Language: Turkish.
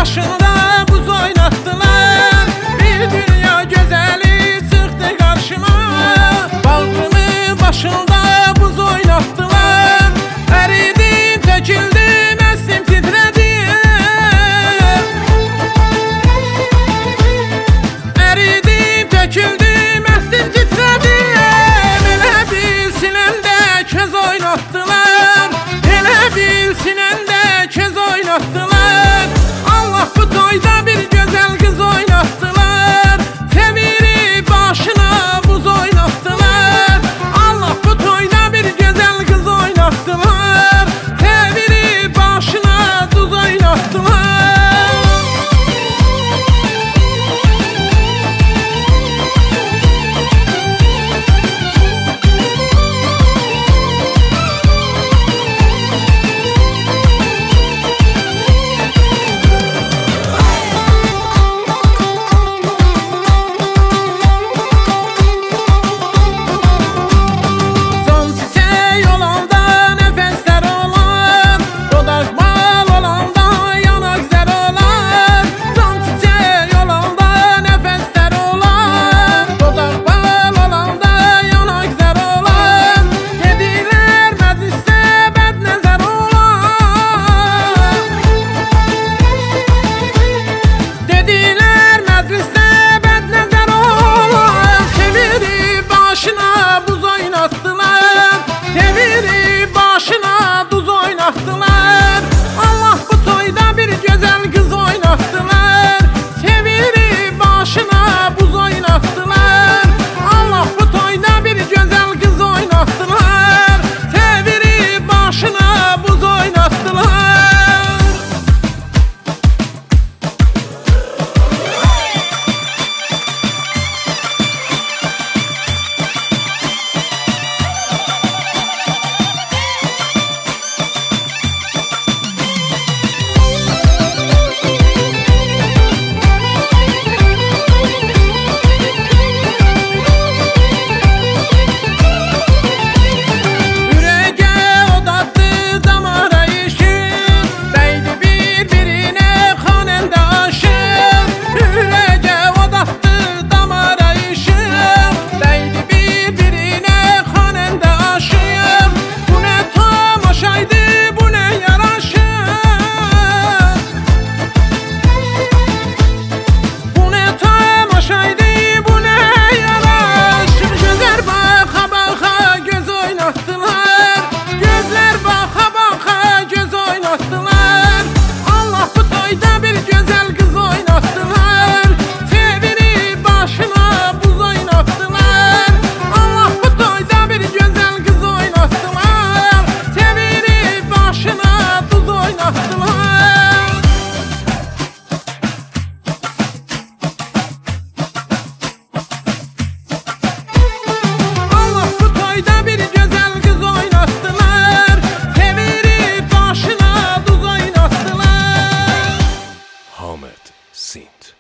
başında buz oynattılar. Bir dünya güzeli çıktı karşıma. Bağrımı başında buz oynattılar. Eridim, döküldüm, estim, titredim. Eridim, döküldüm, estim, titredim. Elə bilsin əldə köz oynattılar. Elə bilsin əldə köz oynattılar. Allah bu toyda bir gözəl qız oynattılar. Çeviri başına buz oynattılar. Allah bu toyda bir gözəl qız oynattılar. Çeviri başına duz oynattılar. Allah bu toyda bir güzel kız oynattılar. Çeviri başına buz oynattılar. Allah bu toyda bir güzel kız oynattılar. Çeviri başına buz oynattılar. Ahmet Sint.